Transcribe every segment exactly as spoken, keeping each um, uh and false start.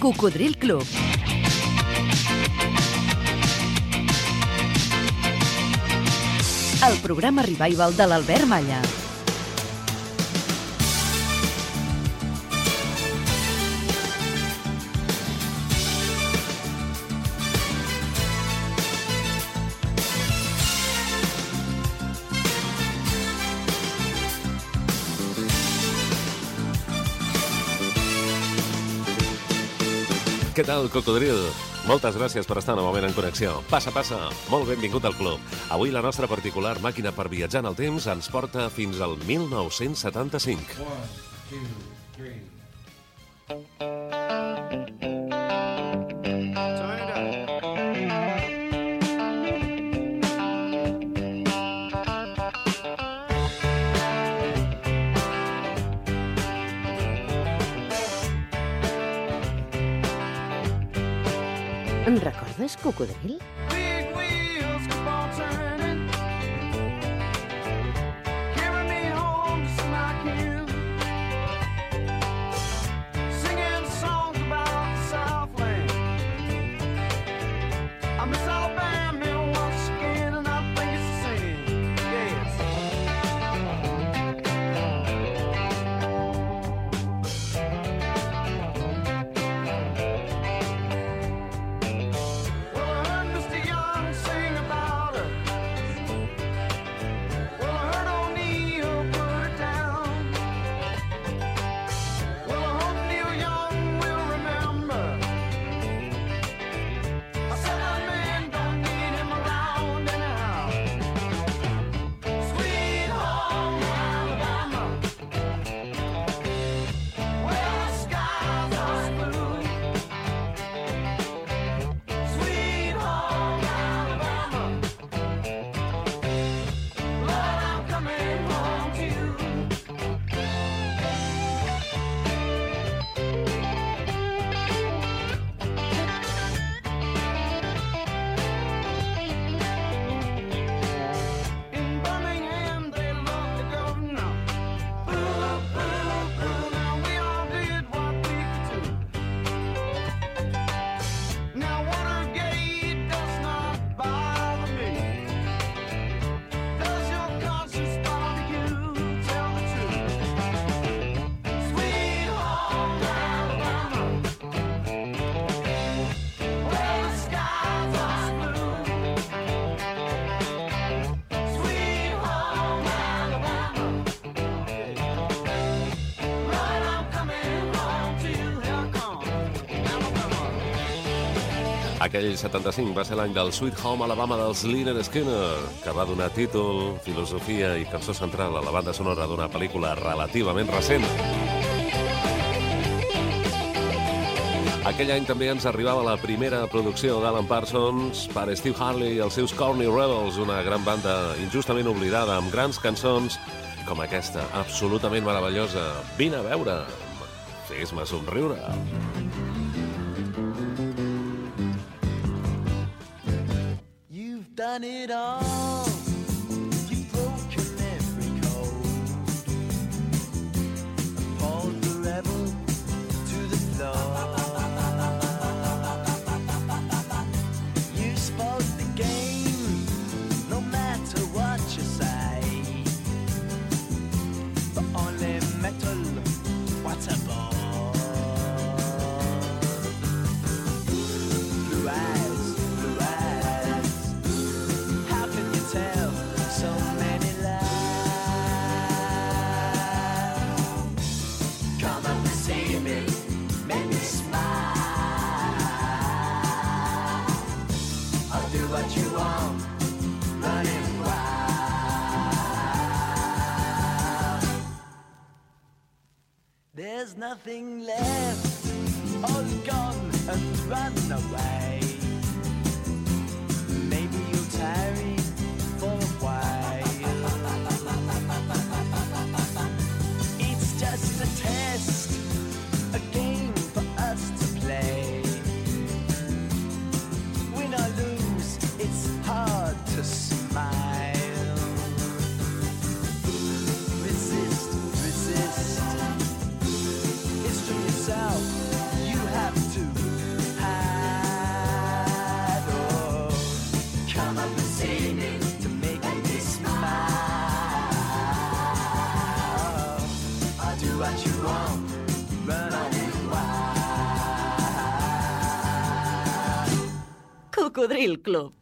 Cocodril Club. El programa revival de l'Albert Malla. Què tal, Cocodril? Moltes gràcies per estar novament en connexió. Passa, passa, molt benvingut al club. Avui la nostra particular màquina per viatjar en el temps ens porta fins al mil nou-cents setanta-cinc. One, two, three. En recordes, Cocodril? Big wheels keep on turning, carry me home just like you, singing songs about the Southland. I miss Alabama once again, and I think it's the same. Yes. Well, I heard Mister Young sing about her. Well, I heard O'Neal put her down. Well, I hope Neil Young will remember. I said that man don't need him around anyhow. Sweet home Alabama, where the skies are blue. Sweet home Alabama, Lord, I'm coming home to you. In Birmingham, they love the governor. Boo, boo, boo, now we all did what we could do. Now Watergate does not bother me. Does your conscience bother you? Tell the truth. Sweet home Alabama, where the skies are blue. Sweet home Alabama, Lord, I'm coming home to you. Here I come, Alabama. Aquell setanta-cinc va ser l'any del Sweet Home Alabama dels Lynyrd Skynyrd, que va donar títol, filosofia i cançó central a la banda sonora d'una pel·lícula relativament recent. Aquell any també ens arribava la primera producció d'Alan Parsons per Steve Harley i els seus Corny Rebels, una gran banda injustament oblidada, amb grans cançons com aquesta, absolutament meravellosa. Vine a veure'm, fes-me somriure. You've done it all. You've broken every code. Pulled the rebel to the floor. You spoke the game, no matter what you say. But only metal, what a bore. Blue eyes, blue eyes. How can you tell so many lies? Come up to see me, make me smile. I'll do what you want, running wild. There's nothing left, all gone and run away. Maybe you'll tarry for a while. It's just a test, a game for us to play. Win or lose, it's hard to smile. Resist, resist. It's to yourself, you have to come up and see me, to make me smile. I'll do what you want, run on and wild. Cocodril Club.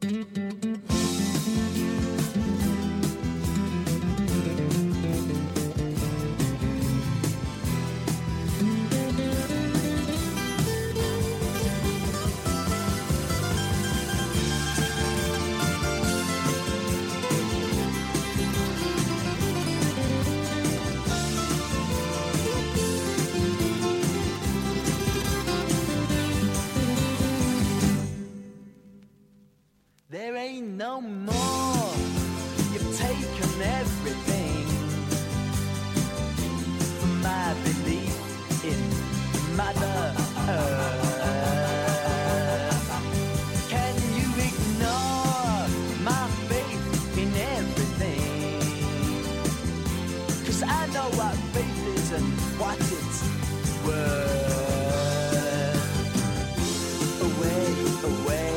There ain't no more. You've taken everything from my belief in Mother Earth. Can you ignore my faith in everything? 'Cause I know what faith is and what it's worth. Away, away.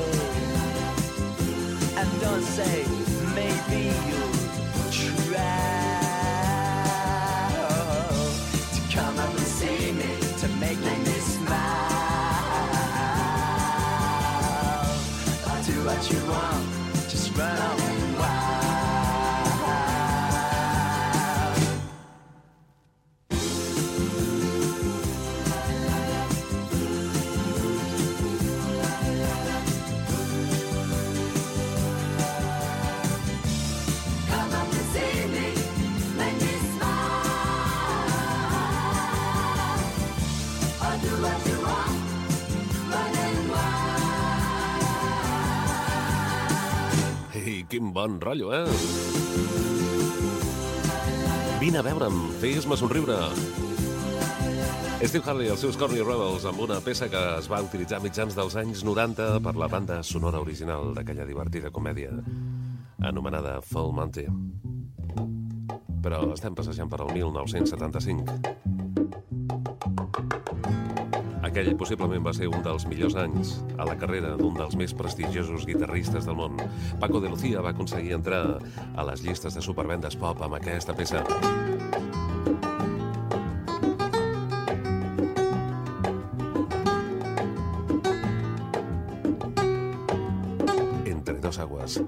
And don't say, maybe you'll try to come up and see me, to make me smile. I'll do what you want, just run on and wild. Ei, quin bon rotllo, eh? Vine a veure'm, fes-me somriure. Steve Harley i els seus Corny Rebels amb una peça que es va utilitzar a mitjans dels anys noranta per la banda sonora original d'aquella divertida comèdia anomenada Full Monty. Però estem passejant per al mil nou-cents setanta-cinc. Aquell possiblement va ser un dels millors anys a la carrera d'un dels més prestigiosos guitarristes del món. Paco de Lucía va aconseguir entrar a les llistes de supervendes pop amb aquesta peça. Entre dos aguas.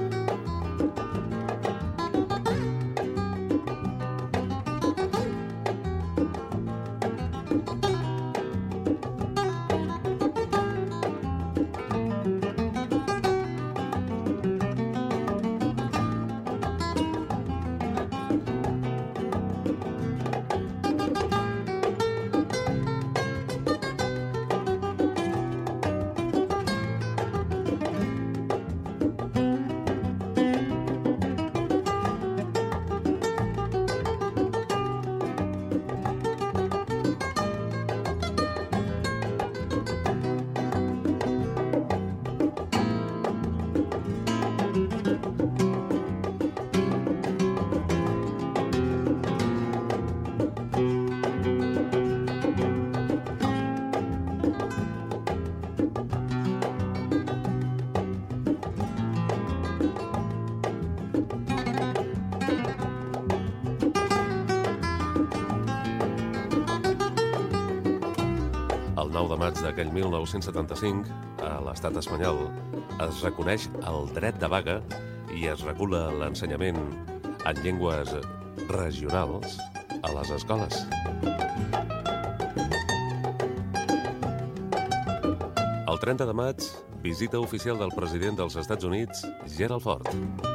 El nou de maig d'aquell mil nou-cents setanta-cinc, a l'estat espanyol, es reconeix el dret de vaga i es regula l'ensenyament en llengües regionals a les escoles. El trenta de maig, visita oficial del president dels Estats Units, Gerald Ford.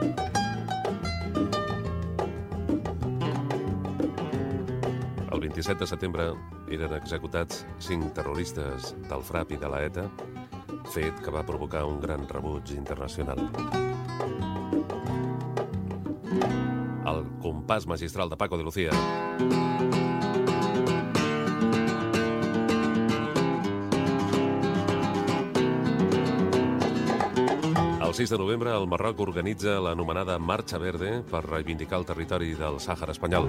El vint-i-set de setembre eren executats cinc terroristes del FRAP i de la ETA, fet que va provocar un gran rebuig internacional. El compàs magistral de Paco de Lucía. El sis de novembre, el Marroc organitza l'anomenada Marxa Verde per reivindicar el territori del Sàhara espanyol.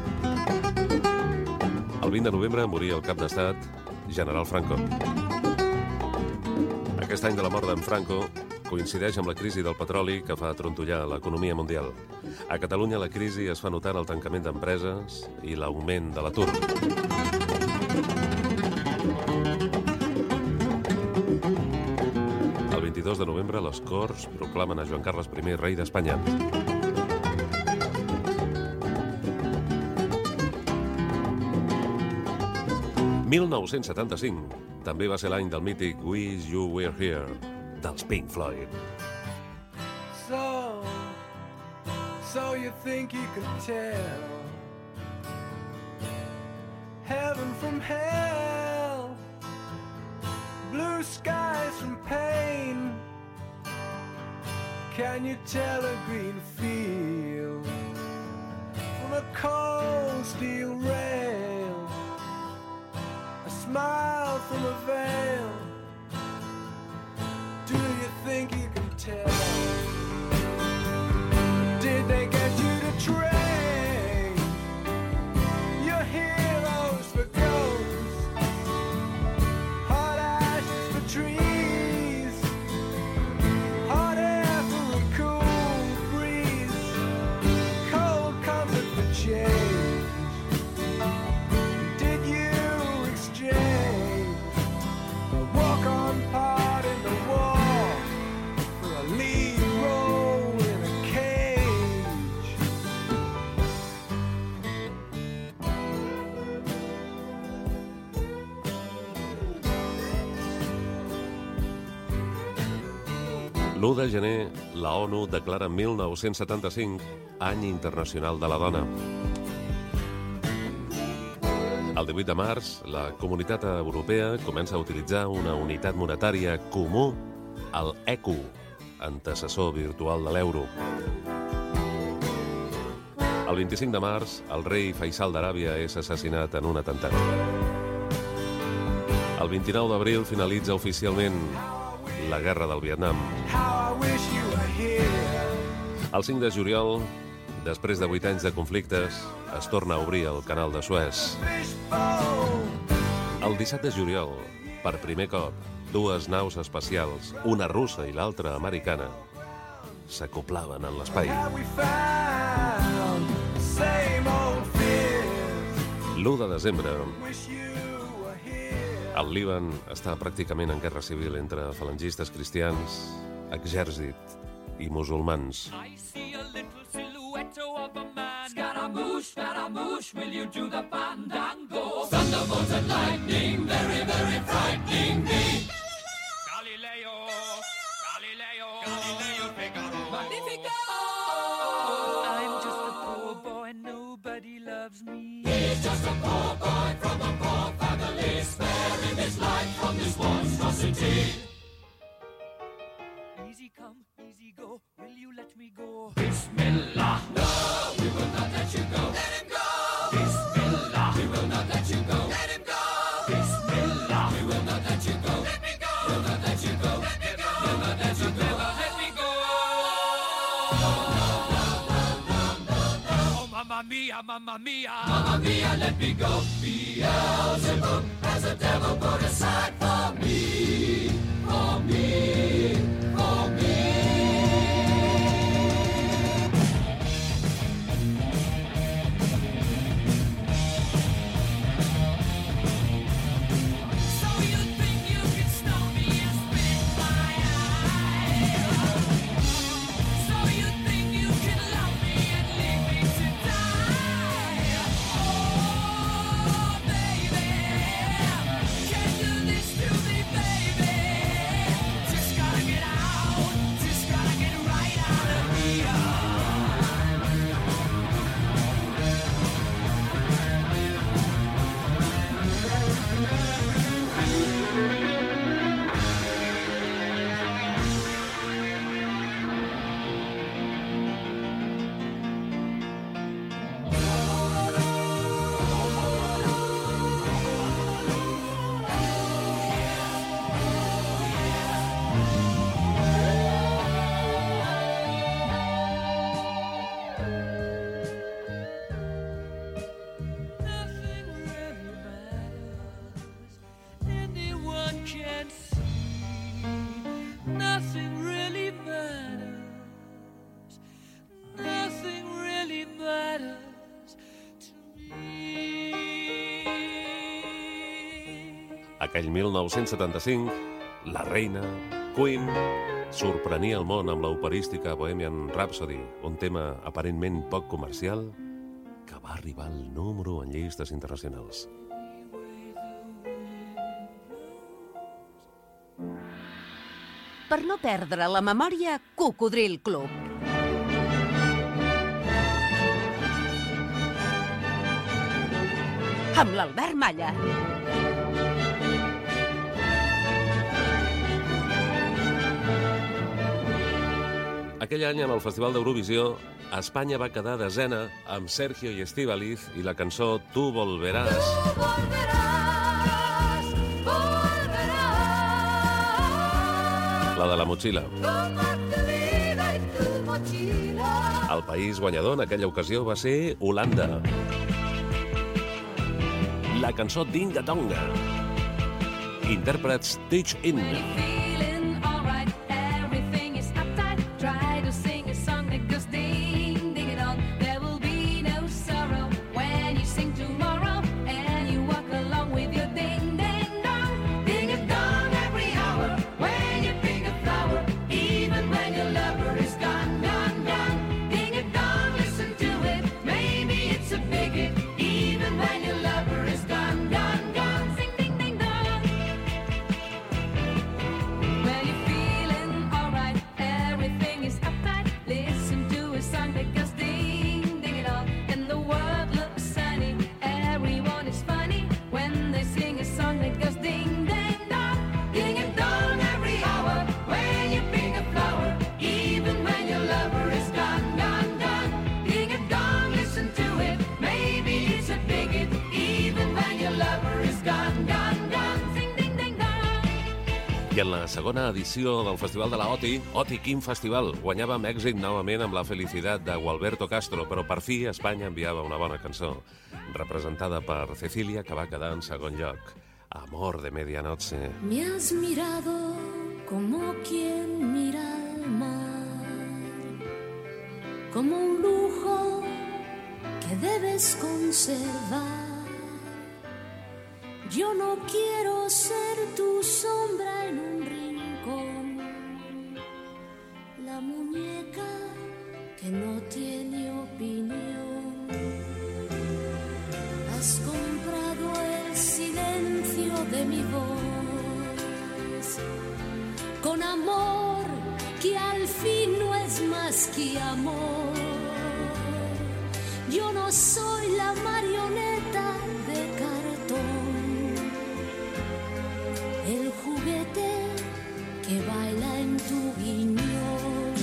El vint de novembre moria el cap d'estat, General Franco. Aquest any de la mort d'en Franco coincideix amb la crisi del petroli que fa trontollar l'economia mundial. A Catalunya la crisi es fa notar el tancament d'empreses i l'augment de l'atur. El vint-i-dos de novembre les Corts proclamen a Joan Carles I rei d'Espanya. mil nou-cents setanta-cinc també va ser l'any del mític Wish You Were Here, dels Pink Floyd. So, so you think you could tell heaven from hell, blue skies from pain. Can you tell a green field from a cold steel rail? A smile from a veil. Do you think you can tell? Did they get you to train your heroes for ghosts? Hot ashes for trees, hot air for a cool breeze, cold comfort for change. Did you exchange a walk-on part in the war for a lead role in a cage? l'u de gener, la ONU declara mil nou-cents setanta-cinc Any Internacional de la Dona. El divuit de març, la Comunitat Europea comença a utilitzar una unitat monetària comú, el ecu, antecessor virtual de l'euro. El vint-i-cinc de març, el rei Faisal d'Aràbia és assassinat en un atemptat. El vint-i-nou d'abril finalitza oficialment la Guerra del Vietnam. How I wish you were here. El cinc de juliol, després de vuit anys de conflictes, es torna a obrir el canal de Suez. Fishbowl. El disset de juliol, per primer cop, dues naus espacials, una russa i l'altra americana, s'acoplaven en l'espai. Have we found the same old fears? l'u de desembre, Wish you were here. el Líban està pràcticament en guerra civil entre falangistes cristians, exèrcit i musulmans. I see a little silhouette of a man. Scaramouche, Scaramouche, will you do the fandango? Thunderbolts and lightning, very, very frightening me. Galileo, Galileo, Galileo Figaro. Magnifico! I'm just a poor boy, nobody loves me. He's just a poor boy from a poor family, sparing his life from this monstrosity. Easy come, easy go, will you let me go? Bismillah, no, we will not let you go. Let him go! Bismillah, we will not let you go. Let him go! Bismillah, we will not let you go. Let me go! We'll not let you go. Let me go! We'll not let you go. Let me go! Oh, mamma mia, mamma mia, mamma mia, let me go. Beelzebub has a devil put aside for me, for me, for me. So you think you can stop me and spit in my eye? So you think you can love me and leave me to die? Oh, baby, can't do this to me, baby. Aquell mil nou-cents setanta-cinc, la reina, Queen, sorprenia el món amb l'operística Bohemian Rhapsody, un tema aparentment poc comercial que va arribar al número en llistes internacionals. Per no perdre la memòria, Cocodril Club. Amb l'Albert Malla. Aquell any, en el Festival d'Eurovisió, Espanya va quedar desena amb Sergio i Estíbaliz i la cançó Tu volveràs. Tu volveràs, volveràs. La de la motxilla. Con tu vida y tu mochila. El país guanyador en aquella ocasió va ser Holanda. La cançó Dinga Donga. Intèrprets Teach In. I en la segona edició del Festival de la O T I, O T I quin festival, guanyava amb èxit novament amb la felicitat de Gualberto Castro, però per fi Espanya enviava una bona cançó, representada per Cecilia, que va quedar en segon lloc. Amor de medianoche. Me has mirado como quien mira al mar, como un lujo que debes conservar. Yo no quiero ser tu sombra en un rincón, la muñeca que no tiene opinión. Has comprado el silencio de mi voz con amor que al fin no es más que amor. Yo no soy la marioneta de cartón, el juguete que baila en tu guiñón.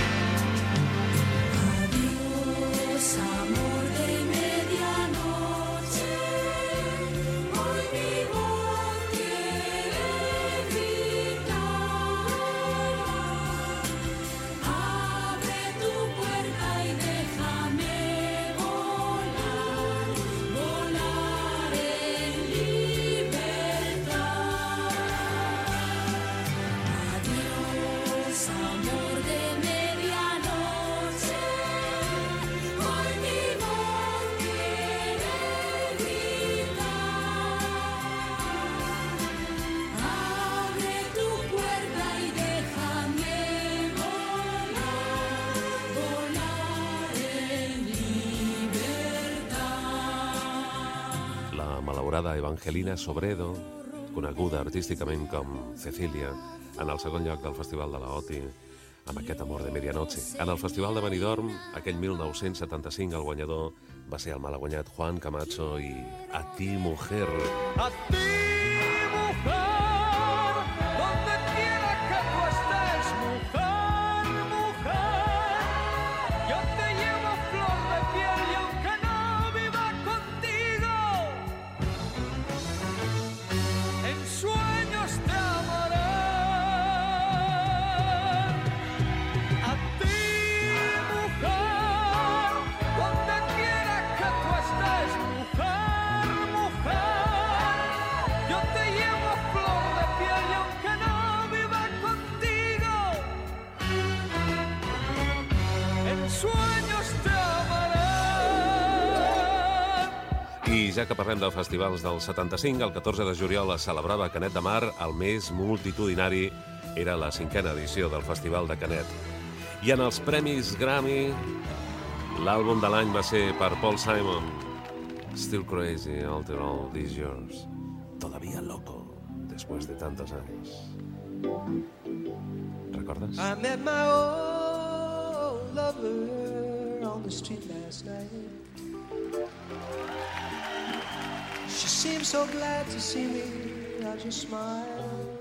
Adiós, amor de medianoche, hoy mi voz quiere gritar. Abre tu puerta y déjame volar, volar en libertad. Adiós, amor de medianoche, hoy mi voz quiere gritar. Abre tu puerta y déjame volar, volar en libertad. La malaurada Evangelina Sobredo, coneguda artísticament com Cecilia, en el segon lloc del Festival de la O T I, amb aquest Amor de medianoche. En el Festival de Benidorm, aquell mil nou-cents setanta-cinc, el guanyador va ser el malaguanyat Juan Camacho i A ti, mujer. A ti, mujer, donde quiera que tú estés, mujer, mujer, yo te llevo flor de piel y aunque no viva contigo, en sueños te amaré. A ti, mujer, donde quiera que tú estés, mujer, mujer, yo te I ja que parlem de festivals del setanta-cinc, el catorze de juliol es celebrava a Canet de Mar el més multitudinari. Era la cinquena edició del Festival de Canet. I en els Premis Grammy, l'àlbum de l'any va ser per Paul Simon, Still Crazy After All These Years. Todavía loco, después de tantos años. ¿Recordas? I met my old lover on the street last night. She seemed so glad to see me, I just smiled.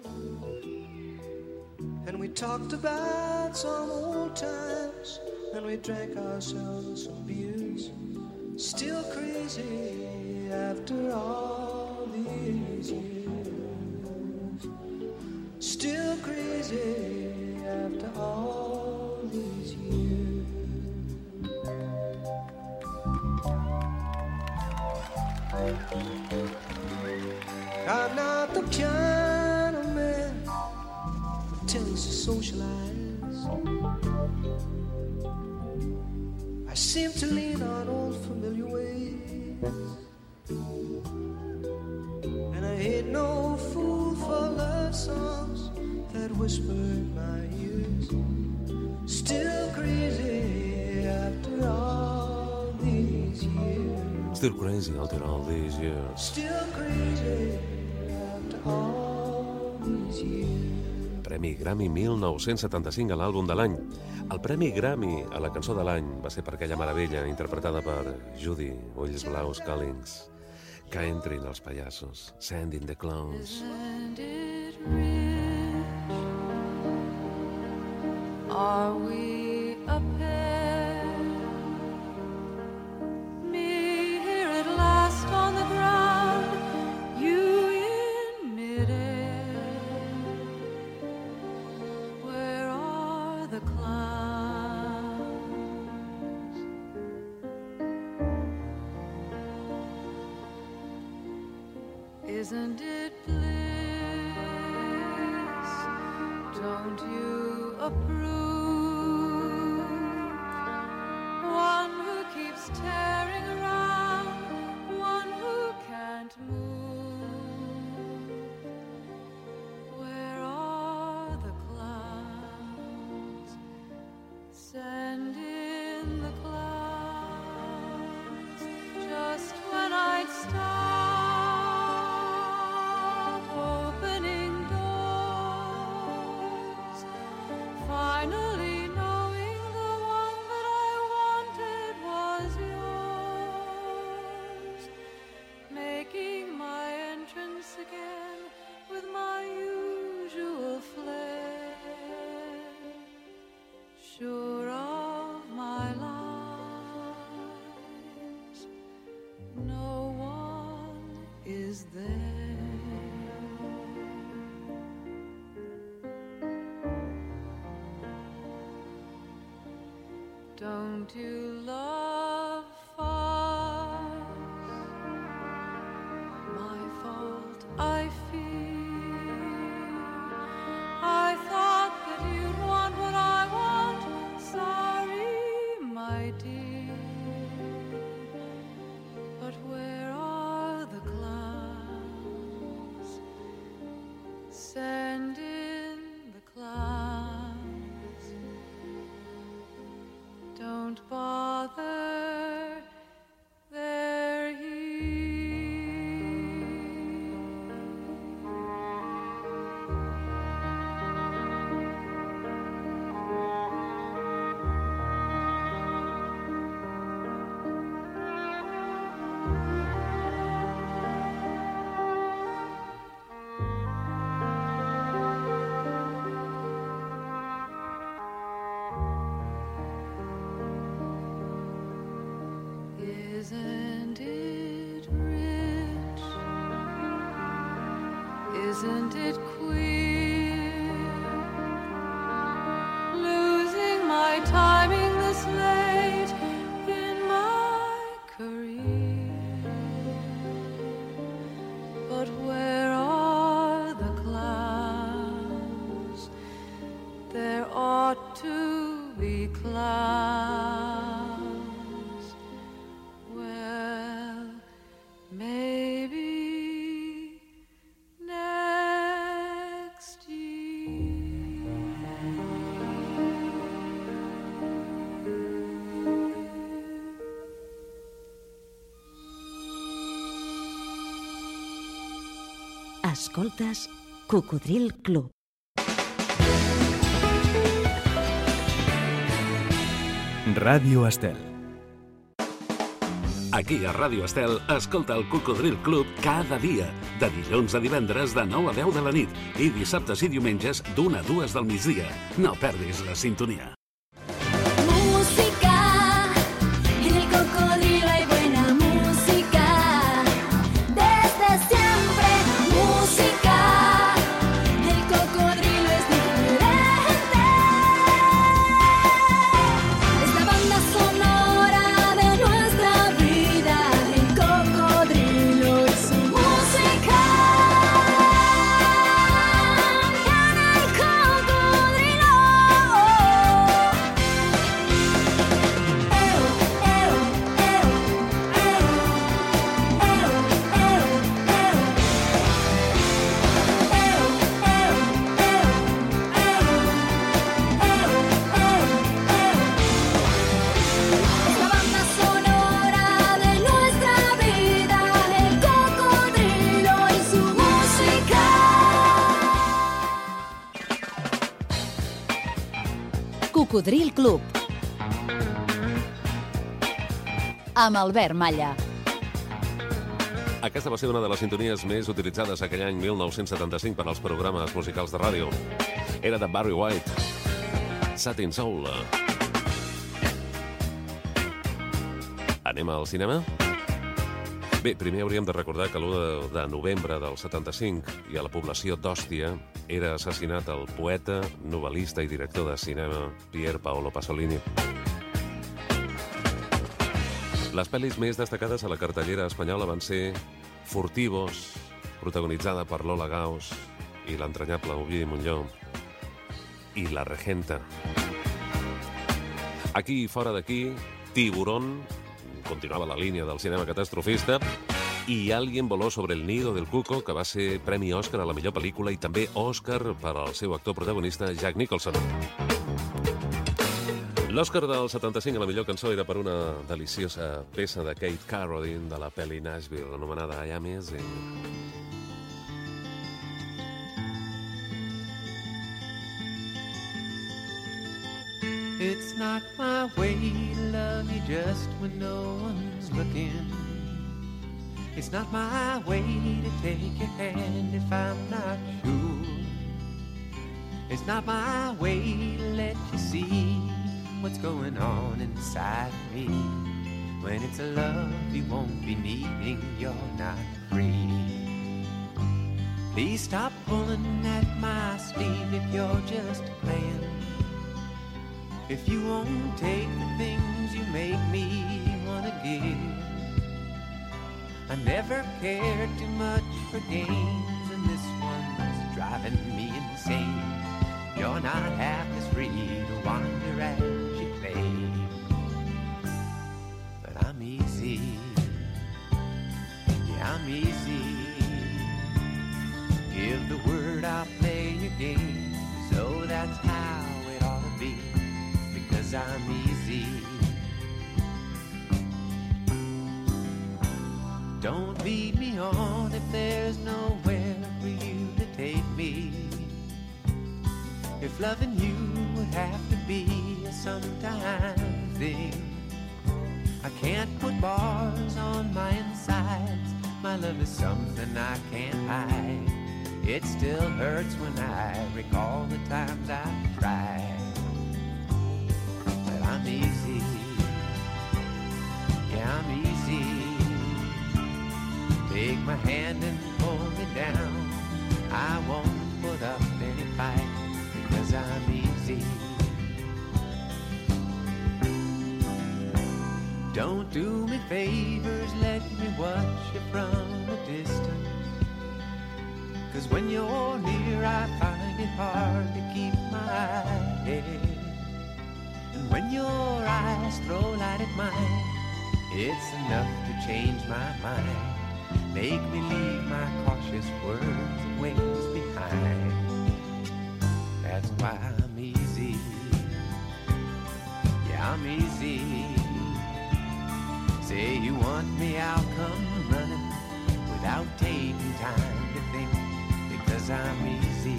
And we talked about some old times, and we drank ourselves some beers. Still crazy after all these years. Still crazy after all these years. I'm not the kind of man who tends to socialize. I seem to lean on old familiar ways, and I ain't no fool for love songs that whisper in my ears. Still crazy after all these years. Still crazy after all these years. Still crazy after all these years. Premi Grammy mil nou-cents setanta-cinc a l'àlbum de l'any. El Premi Grammy a la cançó de l'any va ser per aquella meravella interpretada per Judy Ulls Blaus Collins. Que entrin els pallassos, Sending the Clowns. Isn't it rich? Are we a pair? Me here at last on the ground, you in midair. Where are the clowns? Isn't it bliss? Don't you approve? One who keeps tearing around, one who can't move. Where are the clowns? Send in the clowns. Just when I'd start opening doors, finally knowing the one that I wanted was yours, making my entrance again with my usual flair, sure of my lines, no one is there. Don't you love farce? My fault, I fear. I thought that you'd want what I want. Sorry, my dear. But where are the clowns? Send in the clowns. Don't bother, they're Isn't it rich? Isn't it queer? Losing my timing this late in my career. But where are the clowns? There ought to be clowns. Well, Escoltes Cocodril Club. Ràdio Estel. Aquí a Ràdio Estel, escolta el Cocodril Club cada dia, de dilluns a divendres de nou a deu de la nit i dissabtes i diumenges d'una a dues del migdia. No perdis la sintonia. Música, en el cocodrilo hay buena música. Desde siempre música, el cocodrilo es diferente. Es la banda sonora de nuestra vida, el cocodrilo y su música. En el cocodrilo. Eo, eo, eo, eo, eo, eo, eo. Eo, eo, eo, eo, eo, eo. Es la banda sonora de nuestra vida, el cocodrilo y su música. Cocodril Club. Amb Albert Malla. Aquesta va ser una de les sintonies més utilitzades aquell any mil nou-cents setanta-cinc per als programes musicals de ràdio. Era de Barry White. Satin Soul. Anem al cinema? Bé, primer hauríem de recordar que l'u de novembre del setanta-cinc i a la població d'Òstia era assassinat el poeta, novel·lista i director de cinema Pier Paolo Pasolini. Les pel·lis més destacades a la cartellera espanyola van ser Furtivos, protagonitzada per Lola Gauss i l'entranyable Ovidi Montllor, i La Regenta. Aquí i fora d'aquí, Tiburón, continuava la línia del cinema catastrofista, i Alguien voló sobre el nido del cuco, que va ser premi Òscar a la millor pel·lícula i també Òscar per al seu actor protagonista, Jack Nicholson. L'Òscar del setanta-cinc a la millor cançó era per una deliciosa peça de Kate Carradine de la pel·li Nashville, anomenada I Am Amazing. It's not my way to love you just when no one's looking. It's not my way to take your hand if I'm not sure. It's not my way to let you see what's going on inside me. When it's a love you won't be needing, you're not free. Please stop pulling at my sleeve if you're just playing. If you won't take the things you make me wanna give. I never cared too much for games, and this one's driving me insane. You're not half as free to wander as you claim. But I'm easy, yeah, I'm easy. Give the word, I'll play your game. So that's how it ought to be, because I'm easy. Don't lead me on if there's nowhere for you to take me. If loving you would have to be a sometime thing, I can't put bars on my insides. My love is something I can't hide. It still hurts when I recall the times I've tried. But I'm easy, yeah, I'm easy. Take my hand and pull me down. I won't put up any fight, because I'm easy. Don't do me favors, let me watch you from a distance. Cause when you're near I find it hard to keep my head. And when your eyes throw light at mine, it's enough to change my mind. Make me leave my cautious words and ways behind. That's why I'm easy. Yeah, I'm easy. Say you want me, I'll come running without taking time to think. 'cause I'm easy.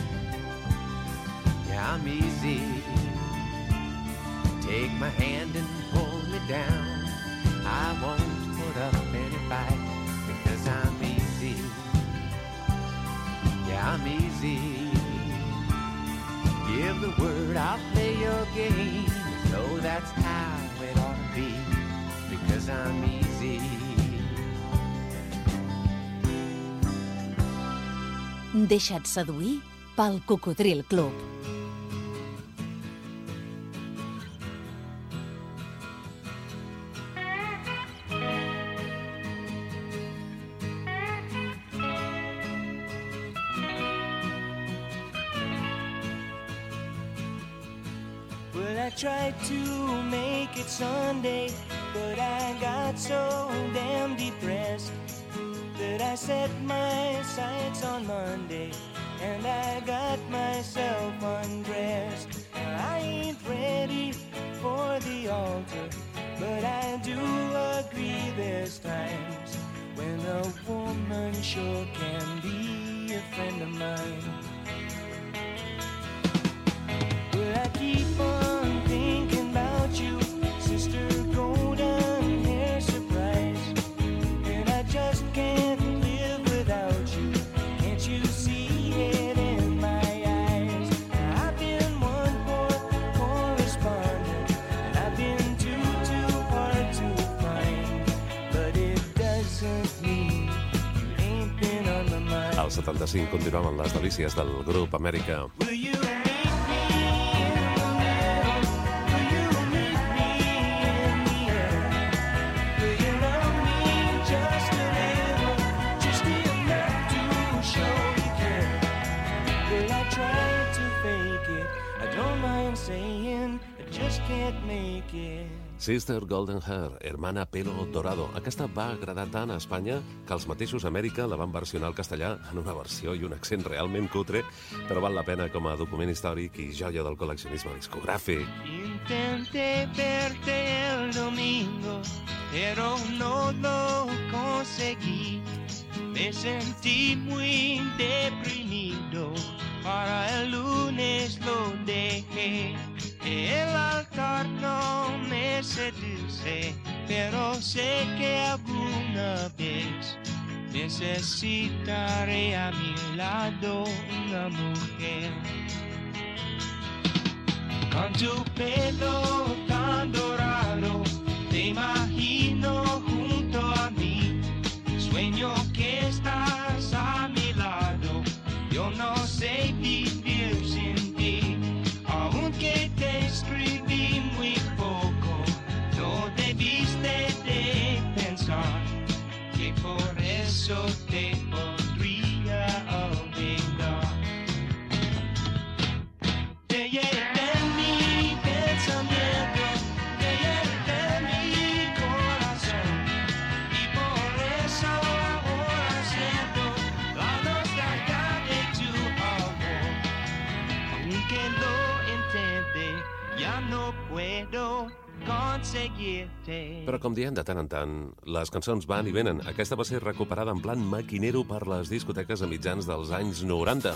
Yeah, I'm easy. Take my hand and pull me down. I won't put up any fight because I'm easy. Yeah, I'm easy. Give the word, I'll play your game. So that's how it ought to be because I'm easy. Deixa't seduir pel Cocodril Club. I tried to make it Sunday, but I got so damn depressed that I set my sights on Monday and I got myself undressed. I ain't ready for the altar, but I do agree there's times when a woman sure can be a friend of mine. But I keep on thinking about you, sister golden hair surprise, and I just can't live without you. Can't you see it in my eyes? I've been one poor correspondent, and I've been too, too hard to find, but it doesn't mean you ain't been on my mind. Al setanta-cinc continuaven les delícies del grup Amèrica. Will you Sister Golden Hair, Hermana Pelo Dorado. Aquesta va agradar tant a Espanya que els mateixos Amèrica la van versionar al castellà en una versió i un accent realment cutre, però val la pena com a document històric i joia del col·leccionisme discogràfic. Intenté verte el domingo, pero no lo conseguí. Me sentí muy deprimido, para el lunes lo dejé. El altar no me seduce, pero sé que alguna vez necesitaré a mi lado una mujer. Con tu pelo tan dorado, te imagino junto a mí. Sueño que estás a mi lado, yo no sé vivir sin ti. Aunque te escribí muy poco, no debiste de pensar que por eso te podría olvidar. Te llevé mi pensamiento, te llevé mi corazón, y por eso ahora siento la nostalgia de tu amor. Aunque lo ja no puedo conseguirte. Però com diem de tant en tant, les cançons van i venen. Aquesta va ser recuperada en plan maquinero per les discoteques a mitjans dels anys noranta.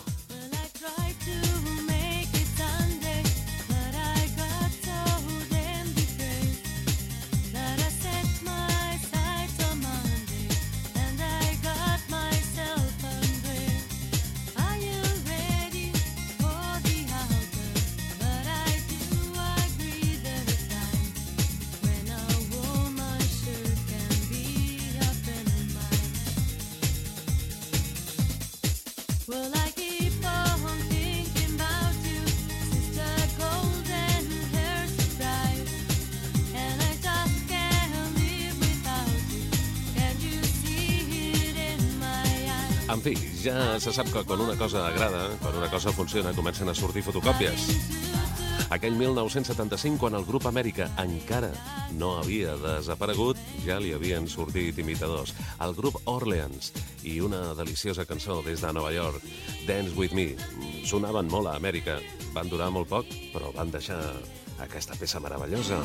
En fi, ja se sap que quan una cosa agrada, quan una cosa funciona, comencen a sortir fotocòpies. Aquell mil nou-cents setanta-cinc, quan el grup Amèrica encara no havia desaparegut, ja li havien sortit imitadors. El grup Orleans i una deliciosa cançó des de Nova York, Dance With Me. Sonaven molt a Amèrica, van durar molt poc, però van deixar aquesta peça meravellosa.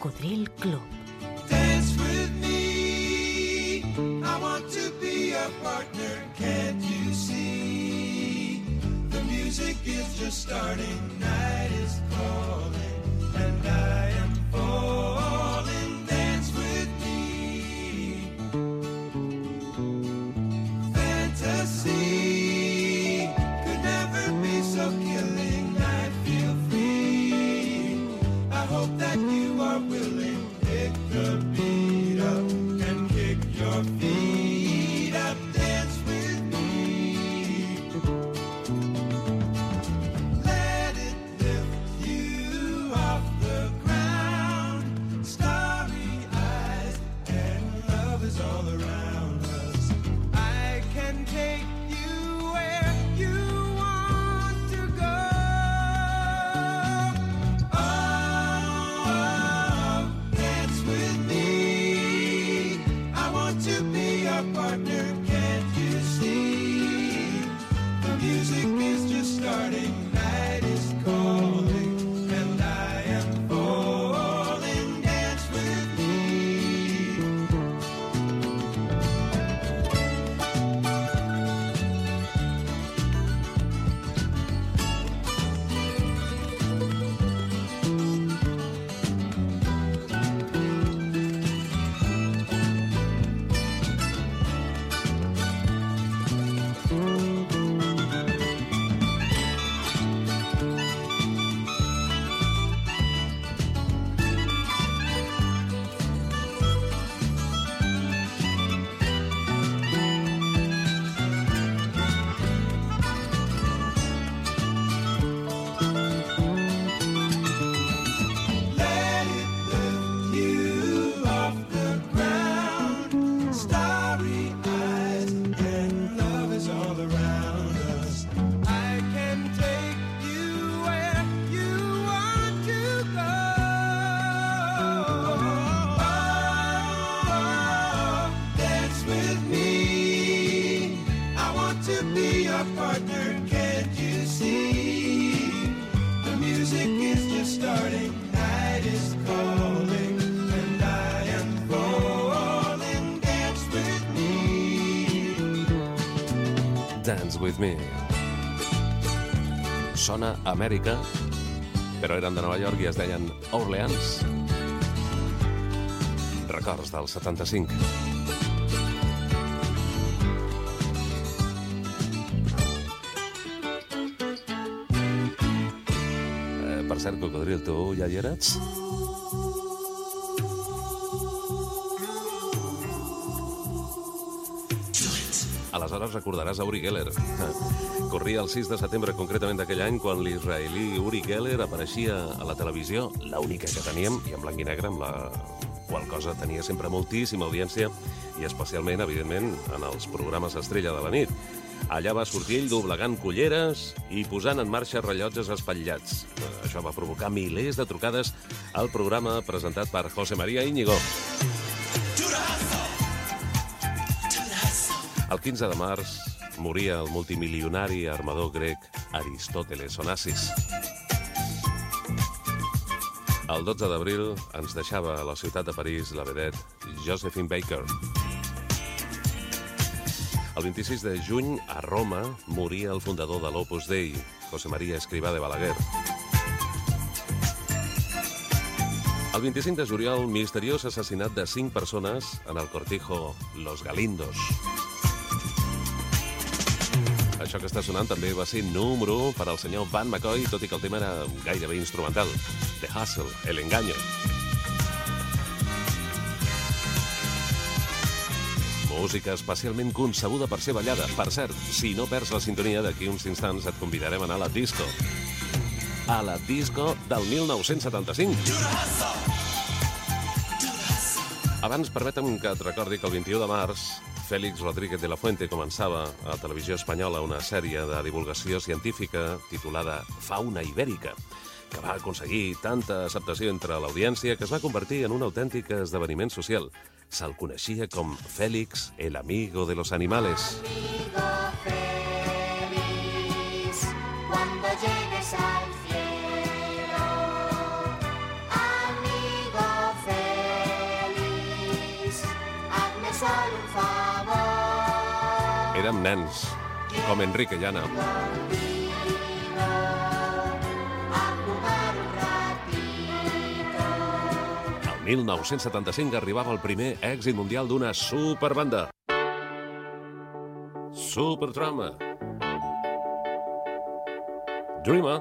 Cocodril Club. Dance with me. I want to be a partner. Can't you see? The music is just starting. Night is calling, and I am falling. Dance with me. Fantasy could never be so killing. I feel free. I hope that you are willing. Pick the beat up and kick your feet up. Dance with me. Let it lift you off the ground. Starry eyes and love is all around us. I can take you where you want to go. Oh, dance with me. I want to be your partner. Can't you see? The music is just starting. Night is calling, and I am falling. Dance with me. Let it lift you off the ground. Starry eyes and love is all around us. I can take you where you want to go. Oh, dance with me. I want to be your partner. Can't you see? The music is just starting. Night is calling, and I am falling. Dance with me. Dance with me. Sona Amèrica, però eren de Nova York i es deien Orleans. Records del setanta-cinc. Eh, per cert, Cocodril, tu ja hi eres? Aleshores recordaràs a Uri Geller. Corria el sis de setembre concretament d'aquell any quan l'israelí Uri Geller apareixia a la televisió, l'única que teníem, i en blanc i negre, amb la qual cosa tenia sempre moltíssima audiència i especialment, evidentment, en els programes estrella de la nit. Allà va sortir ell doblegant culleres i posant en marxa rellotges espatllats. Això va provocar milers de trucades al programa presentat per José María Íñigo. El quinze de març moria el multimilionari armador grec Aristòteles Onassis. El dotze d'abril ens deixava a la ciutat de París la vedette Josephine Baker. El vint-i-sis de juny, a Roma, moria el fundador de l'Opus Dei, José María Escrivá de Balaguer. El vint-i-cinc de juliol, misteriós assassinat de cinc persones en el cortijo Los Galindos. Això que està sonant també va ser número u per al senyor Van McCoy, tot i que el tema era gairebé instrumental. The Hustle, El Engaño. Música especialment concebuda per ser ballada. Per cert, si no perds la sintonia, d'aquí uns instants et convidarem a anar a la disco. A la disco del mil nou-cents setanta-cinc. Abans, permetem que et recordi que el vint-i-u de març Félix Rodríguez de la Fuente començava a Televisió Espanyola una sèrie de divulgació científica titulada Fauna Ibèrica, que va aconseguir tanta acceptació entre l'audiència que es va convertir en un autèntic esdeveniment social. Se'l coneixia com Félix, el amigo de los animales. Amigo feliz, cuando llegues al cielo, amigo érem nens, com Enrique Llana. El mil nou-cents setanta-cinc arribava el primer èxit mundial d'una superbanda. Supertramp. Dreamer.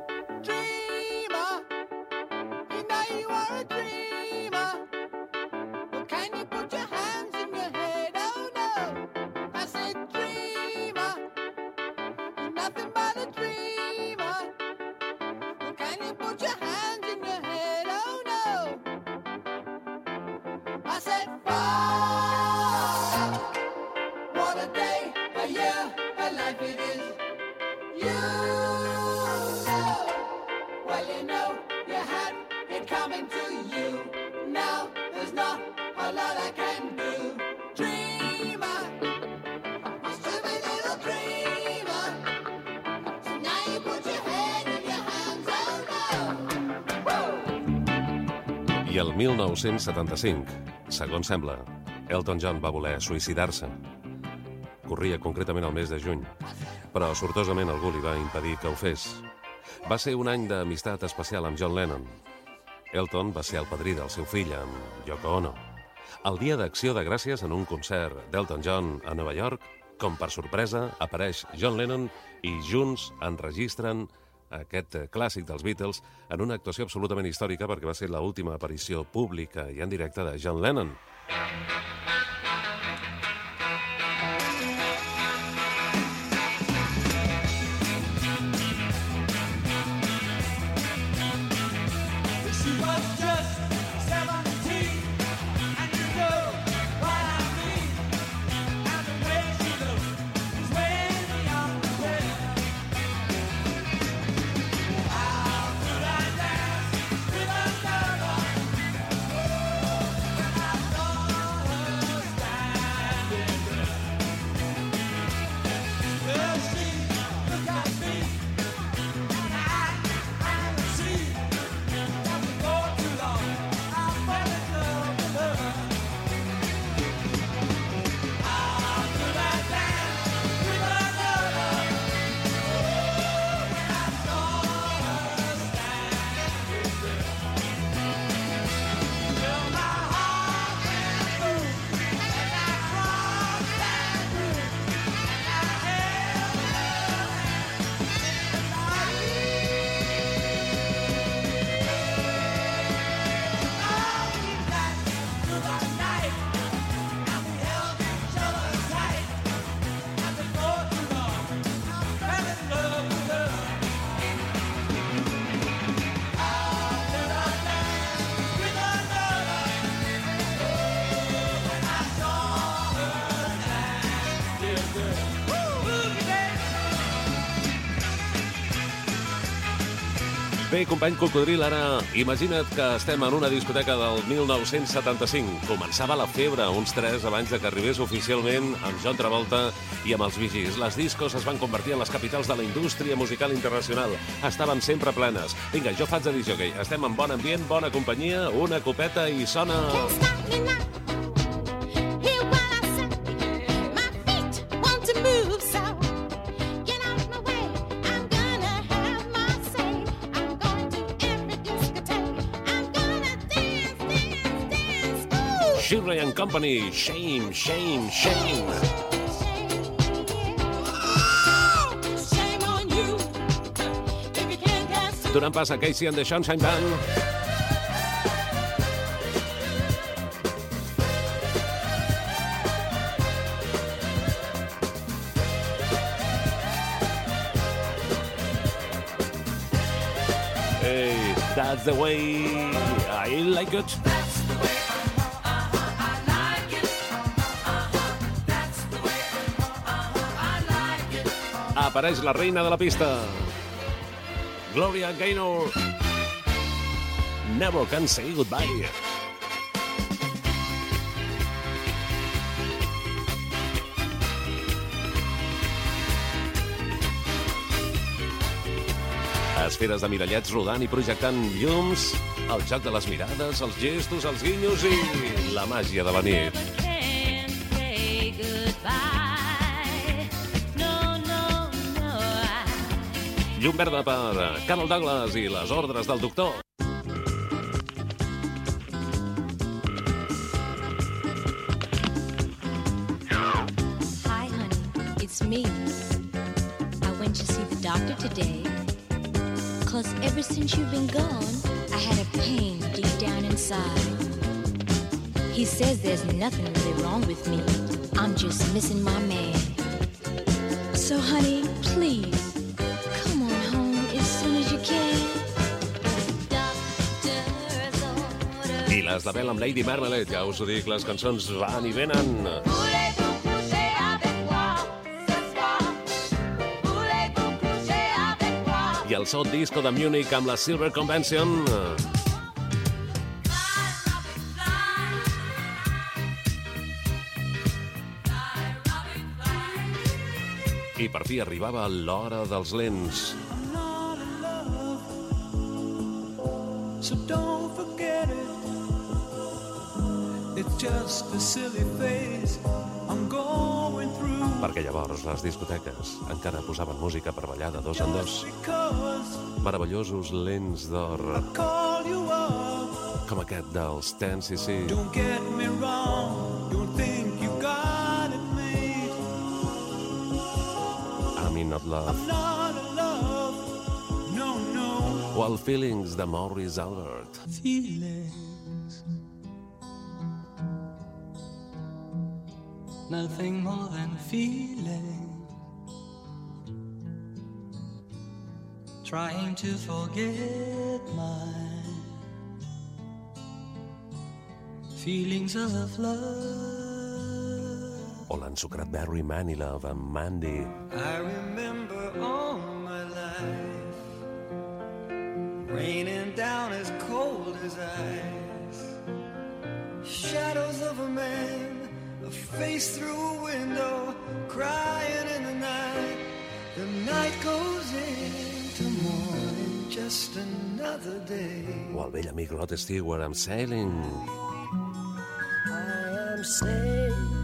I el mil nou-cents setanta-cinc, segons sembla, Elton John va voler suïcidar-se. Corria concretament el mes de juny, però sortosament algú li va impedir que ho fes. Va ser un any d'amistat especial amb John Lennon. Elton va ser el padrí del seu fill, amb Yoko Ono. El dia d'Acció de Gràcies, en un concert d'Elton John a Nova York, com per sorpresa, apareix John Lennon i junts enregistren aquest clàssic dels Beatles en una actuació absolutament històrica perquè va ser l'última aparició pública i en directe de John Lennon. Bé, company Cocodril, ara imagina't que estem en una discoteca del mil nou-cents setanta-cinc. Començava la febre, uns tres abans de que arribés oficialment amb John Travolta i amb els Bee Gees. Les discos es van convertir en les capitals de la indústria musical internacional. Estaven sempre plenes. Vinga, jo faig de discjockey. Estem en bon ambient, bona companyia, una copeta i sona... Shirley and Company, Shame, Shame, Shame. Donant pas a Casey and the Sunshine Band. Hey, that's the way I like it. Apareix la reina de la pista, Gloria Gaynor. Never Can Say Goodbye. Esferes de mirallets rodant i projectant llums, el joc de les mirades, els gestos, els guinyos i la màgia de la nit. Llum verda per Carol Douglas i les ordres del doctor. Hi, honey. It's me. I went to see the doctor today. Cause ever since you've been gone, I had a pain deep down inside. He says there's nothing really wrong with me. I'm just missing my man. So, honey, please, come on home as soon as you can. I les de Bell amb Lady Marmalade, ja us ho dic, les cançons van i venen. I el so disco de Munich amb la Silver Convention. I per fi arribava l'hora dels lents. So don't forget it. It's just a silly phase I'm going through. Perquè llavors les discoteques encara posaven música per ballar de dos en dos. Meravellosos lents d'or. Com aquest dels ten C C. Don't get me wrong, don't think you got it made. I'm in not love. I'm not in love, no, no. O el Feelings de Maurice Albert. Feelings, nothing more than feeling. Trying to forget my feelings of love. O l'ensucrat Barry Manilow amb Mandy. I remember all my life raining down as cold as ice. Shadows of a man, a face through a window, crying in the night. The night goes into morning, just another day. O el vell amic Rod Stewart amb Sailing. I am sailing,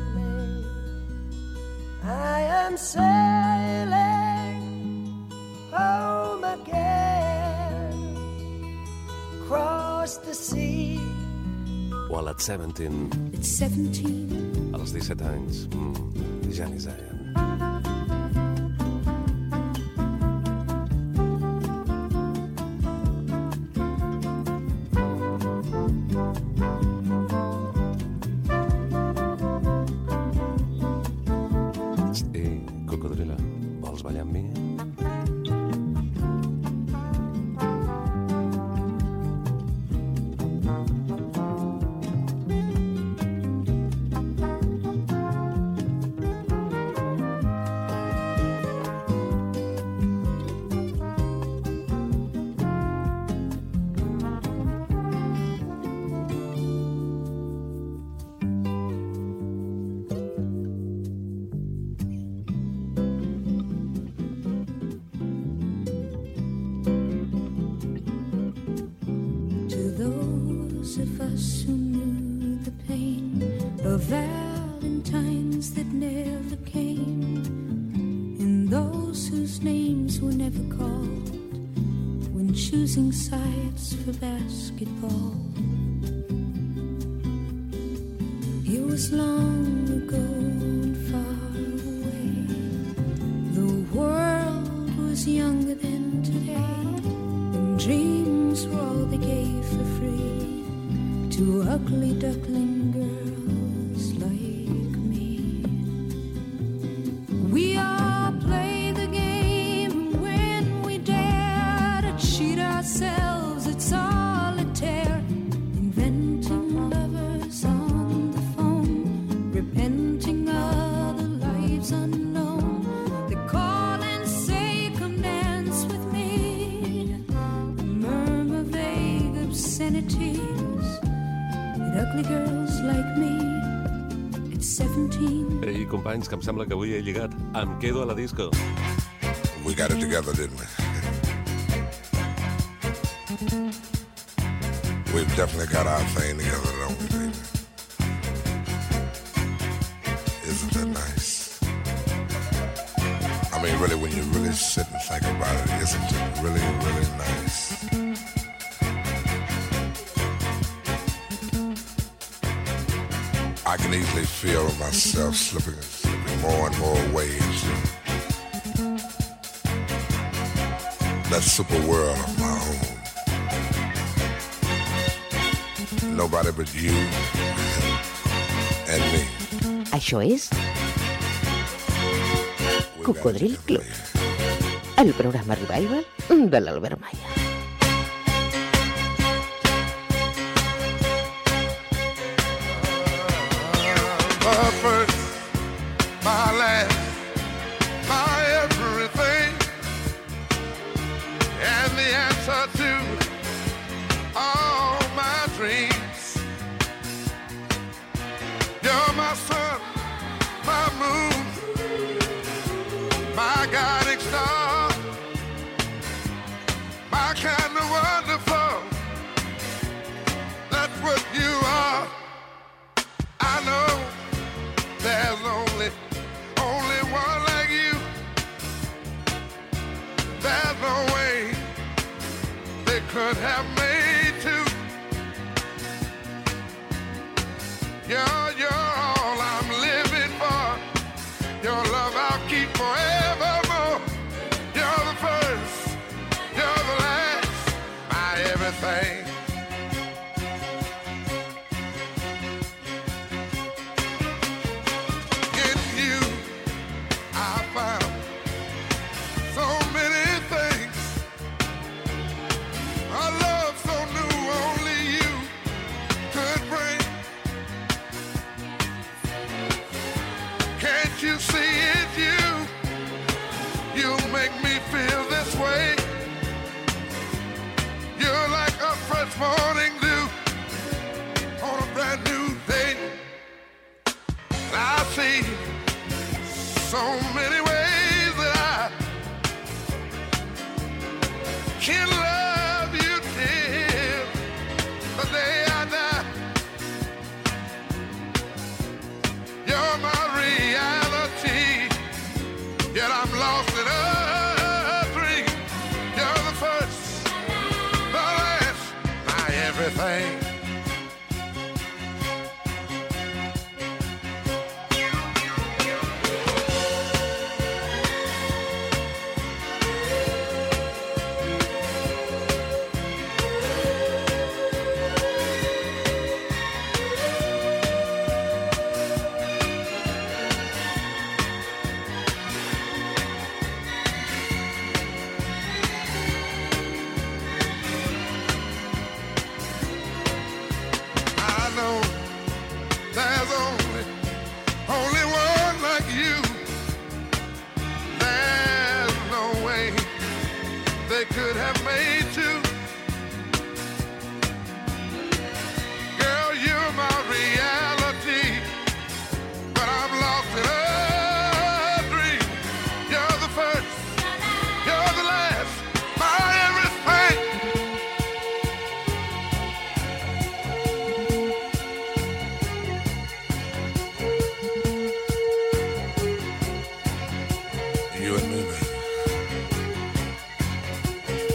I am sailing home again, across the sea. O a l'At Seventeen. It's seventeen. A les disset anys. Mm, Janis Ian. Sides for basketball. It was long ago and far away. The world was younger than today, and dreams were all they gave for free to ugly duckling girls like me. We all play the game when we dare to cheat ourselves at solitaire, inventing lovers on the phone, repenting other lives unknown. They call and say, come dance with me, murmur vague obscenities at ugly girls like me at seventeen. Ei, companys, que em sembla que avui he lligat. Em quedo a la disco. We got it together, didn't we? We've definitely got our thing together, don't we, baby? Isn't that nice? I mean, really, when you really sit and think about it, isn't really, really nice. I can easily feel myself slipping, slipping more and more waves. That super world of my own. Nobody but you and me. Això és Cocodril Club, el programa revival de l'Albert Malla. My first, my last, my everything, and the answer to all my dreams. You're my sun, my moon, my guiding star, my kind of wonderful. That's what you are. I know there's only, only one like you. There's no way they could have made two. You're, you're all I'm living for. Your love I'll keep forevermore. You're the first, you're the last, my everything. In you I found so many things. A love so new only you could bring. Can't you see it, you? You make me feel this way. You're like a fresh morning dew on a brand new day. I see so many ways that I can love you till the day I die. You're my reality, yet I'm lost in a dream. You're the first, the last, my everything. I know there's only, only one like you. There's no way they could have made two. Girl, you're my reality, but I'm lost in a dream. You're the first, you're the last, my everything. You and me, baby.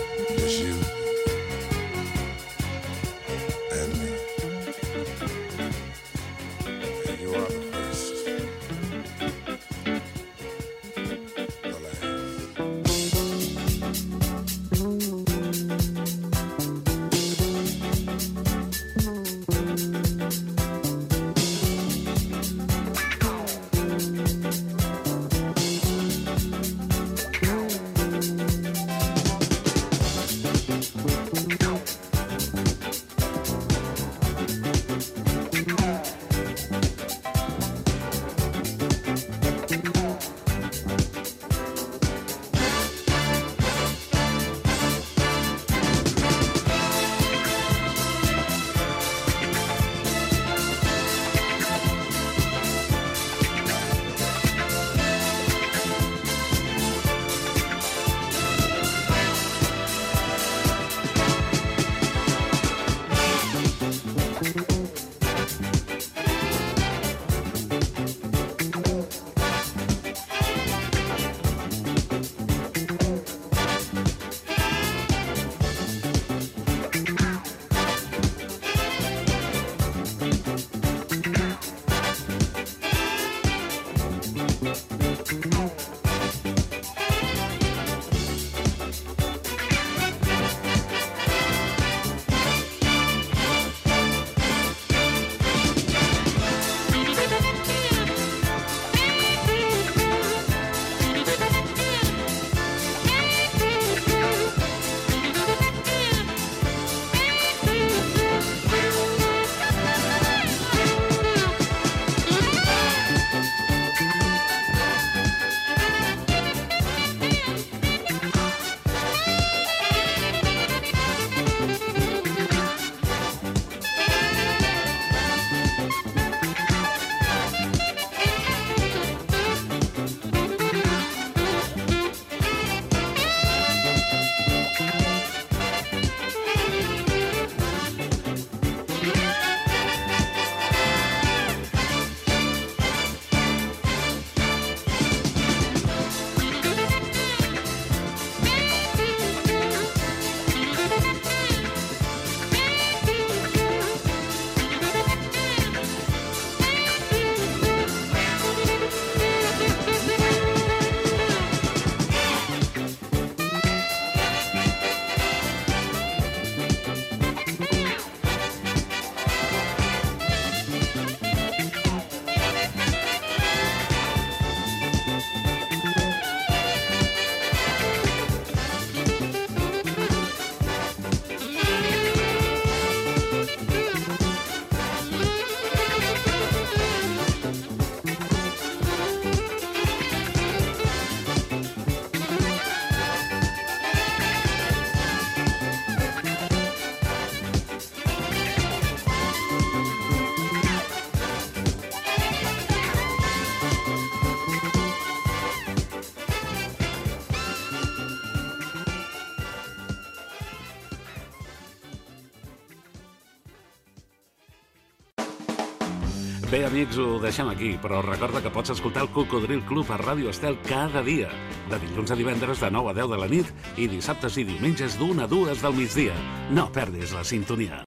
Bé, amics, ho deixem aquí, però recorda que pots escoltar el Cocodril Club a Ràdio Estel cada dia, de dilluns a divendres de nou a deu de la nit i dissabtes i diumenges d'una a dues del migdia. No perdis la sintonia.